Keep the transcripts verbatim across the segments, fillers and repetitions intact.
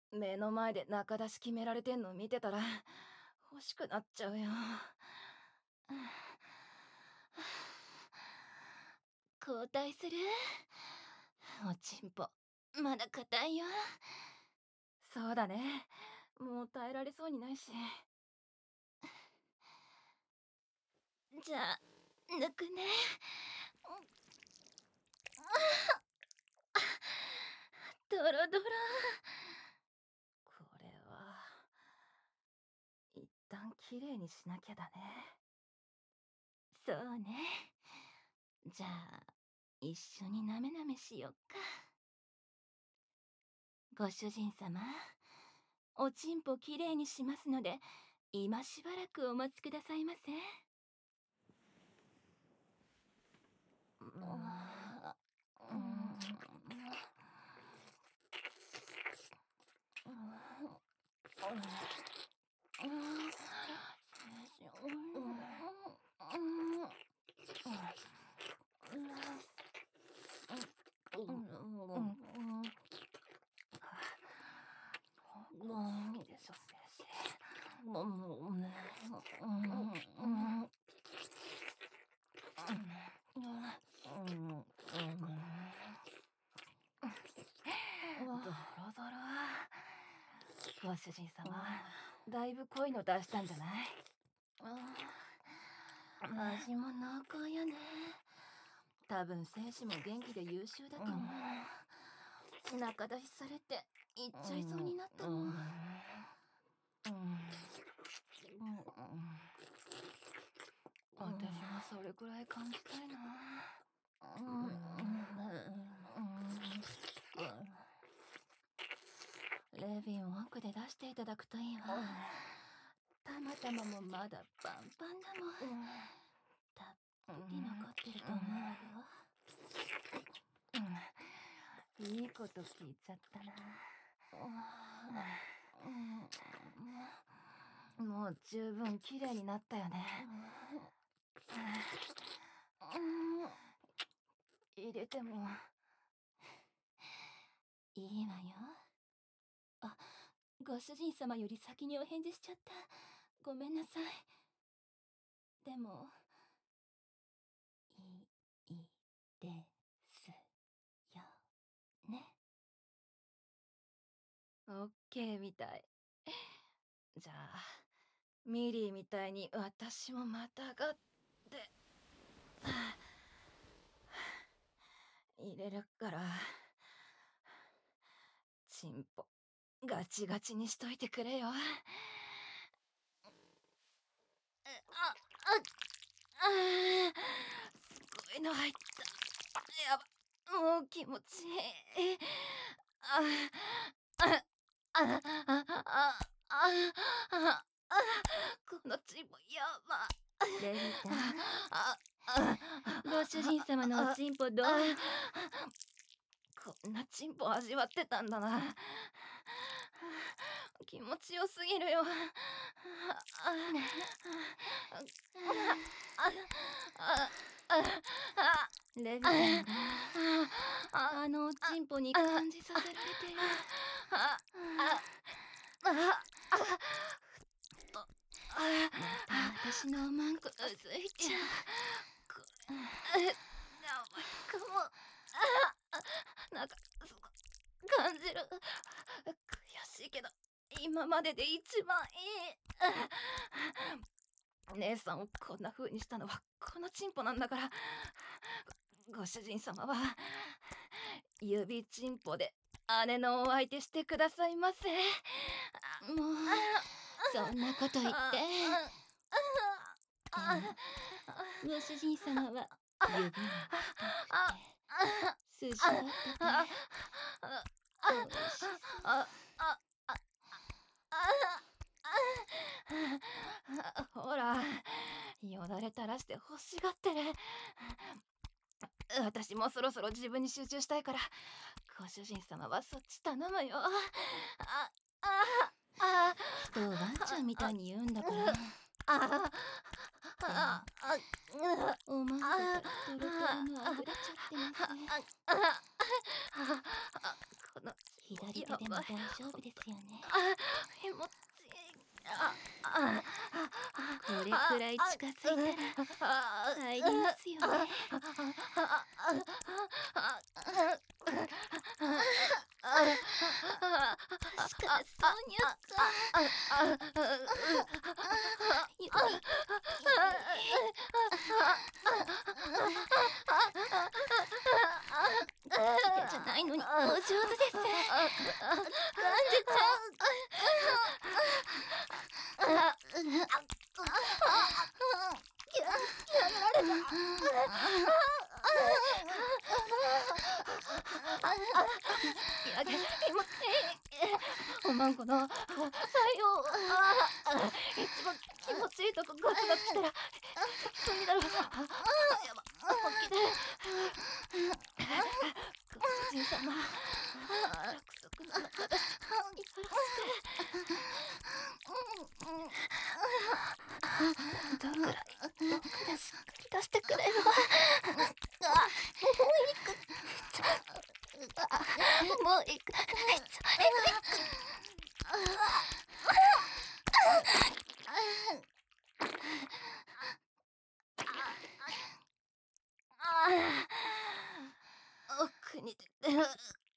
目の前で仲出し決められてんの見てたら欲しくなっちゃうよ。交代する？おちんぽまだ硬いよ。そうだね、もう耐えられそうにないし。じゃあ抜くね。ドロドロ。これは一旦きれいにしなきゃだね。そうね。じゃあ一緒になめなめしよっか。ご主人様、おちんぽきれいにしますので今しばらくお待ちくださいませ。いいでしょ、先生。もうもうね。ドロドロ。ご主人様、だいぶ濃いの出したんじゃない？味も濃厚よね。多分精子も元気で優秀だと思う。仲出しされて行っちゃいそうになったもん。私もそれくらい感じたいな。レビンを奥で出していただくといいわ。たまたまもまだパンパンだもん。たっぷり残ってると思うわよ。いいこと聞いちゃったな。もう十分きれいになったよね。入れてもいいわよ。あ、ご主人様より先にお返事しちゃった。ごめんなさい。でもいいですよね。オッケーみたい。じゃあミリーみたいに私もまたがって入れるから、チンポガチガチにしといてくれよ。あああ、すごいの入った。やば、もう気持ちいい。ああああああああ、このチンポやば。レビちゃん、ああご主人様のおチンポどう？こんなチンポ味わってたんだな。気持ちよすぎるよ。レビちゃんがあのおちんぽに感じさせられてる。また私のおまんこついちゃう。これやばいかも。なんかすご感じる。悔しいけど今までで一番いい。姉さんをこんな風にしたのはこのチンポなんだから。ご主人様は指チンポで姉のお相手してくださいませ。もうそんなこと言って。でもご主人様は指が太くて筋があっておいしそう。ほら、よだれ垂らして欲しがってる。私もそろそろ自分に集中したいから、ご主人様はそっち頼むよ。あ、あ、あ、人をワンちゃんみたいに言うんだから。あ、あ、おまんこからトロトロのあふれちゃってます。この左左手でも大丈夫ですよね。 あ、気持ちいい。あ、あ、 これくらい近づいたら入りますよね。確かそうにゃった。じゃないのにお上手です。感じちゃう。やげ気持ちいい。おまんこのさよ一番気持ちいいとこガツガツ来たらそれだろ。やば本気でご主人様約束の中だしよろしく。どんくらいどんくらいしっかり出してくれるわ。もういく。奥に出てる。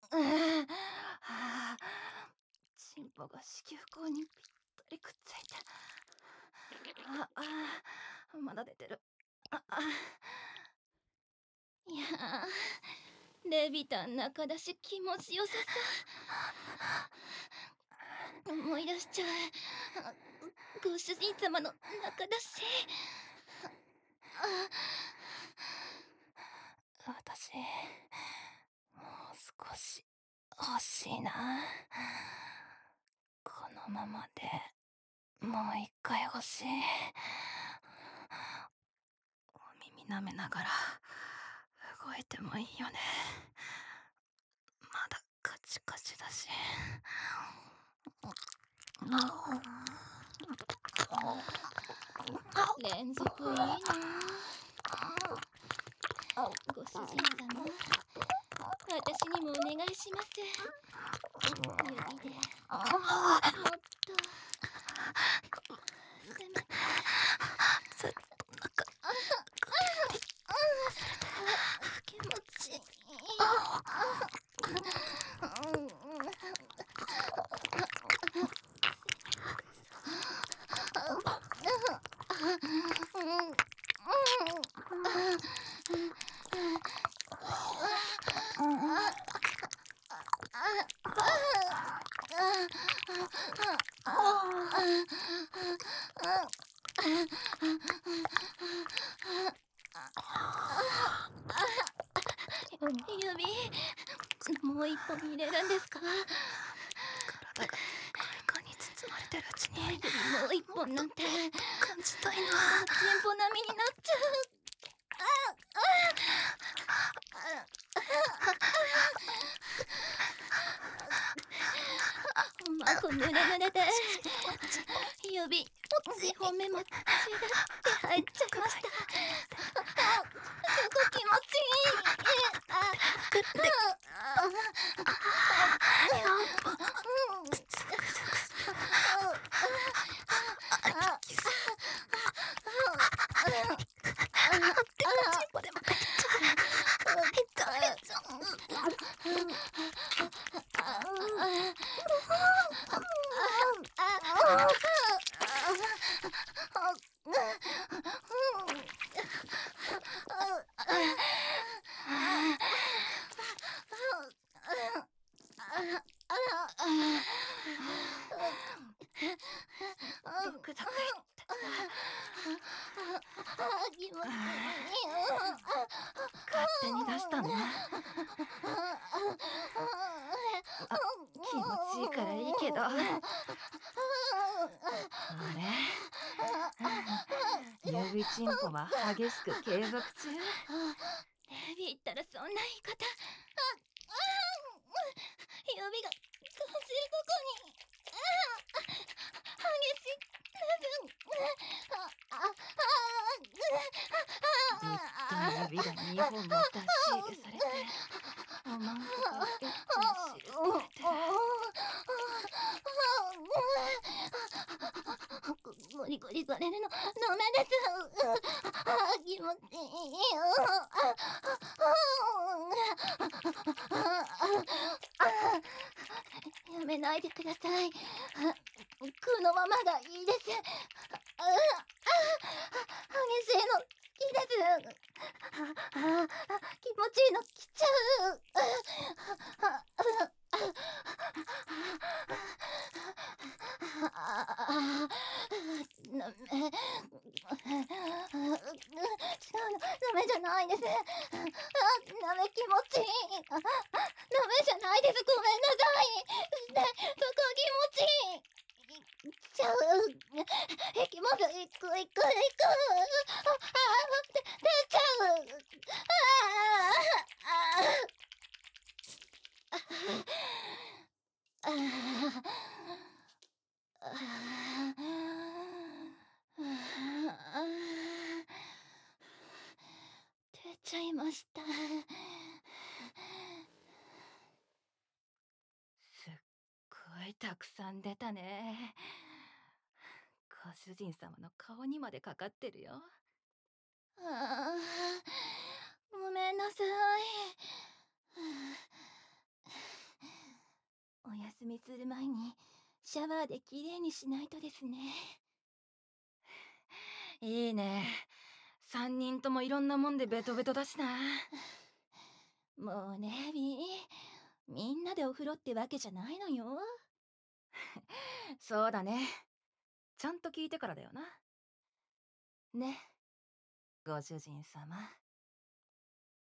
チンポが子宮口にぴったりくっついて。ああ、まだ出てる。ああ。いやー、レビタン中だし気持ちよさそう。思い出しちゃう。ご主人様の中だし。私もう少し欲しいな。このままでもう一回欲しい。お耳舐めながら動いてもいいよね。まだカチカチだし。連続いいな。ご主人様、私にもお願いします。指でもっとせめてずっと中気持ちいい。指もう一本入れるんですか？体が快感に包まれてるうちに指もう一本なんて感じたいな。前方並みになっちゃう。おまんこぬれぬれで指いちほんめも血だって入っちゃいました。そこ気持ちいい。ドクドクいった気持ちいい。勝手に出したの。あ、気持ちいいからいいけど。あれ、指チンポは激しく継続中。レビーったらそんな言い方。指が感じるここに激しい部分。ずっと指がにほんも出し入れされて、おまんこがエッチな汁を出てる。 れるのダメです。あ、気持ちいい。やめないでください。このままがいいです。激しいの好きです。気持ちいいの来ちゃう。ダメ。違うの、ダメじゃないです。ダメ、気持ちいい。ダメじゃないです。ごめんなさい。そこ気持ちいい。来ちゃう。行きます。行く行く行く。ああ、出ちゃう。ああ、ああ、ああ、出ちゃいました。すっごいたくさん出たね。ご主人様の顔にまでかかってるよ。ああ、ごめんなさい。お休みする前にシャワーできれいにしないとですね。いいね。三人ともいろんなもんでベトベトだしな。もうね、ビー。みんなでお風呂ってわけじゃないのよ。そうだね。ちゃんと聞いてからだよな。ね、ご主人様。